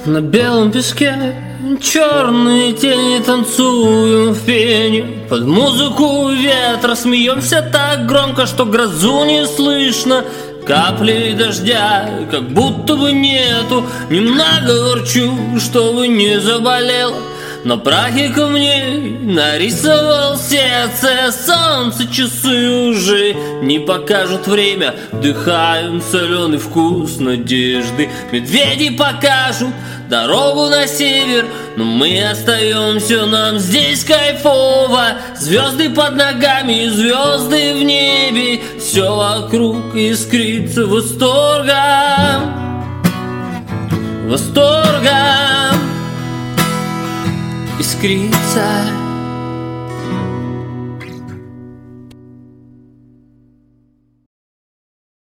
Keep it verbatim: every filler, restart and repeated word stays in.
На белом песке черные тени танцуем в пене. Под музыку ветра смеемся так громко, что грозу не слышно. Капли дождя как будто бы нету. Немного ворчу, чтобы не заболело. На прахе камней нарисовал сердце. Солнце, часы уже не покажут время. Вдыхаем соленый вкус надежды. Медведи покажут дорогу на север, но мы остаемся, нам здесь кайфово. Звезды под ногами, звезды в небе. Все вокруг искрится восторгом. Восторгом искрится.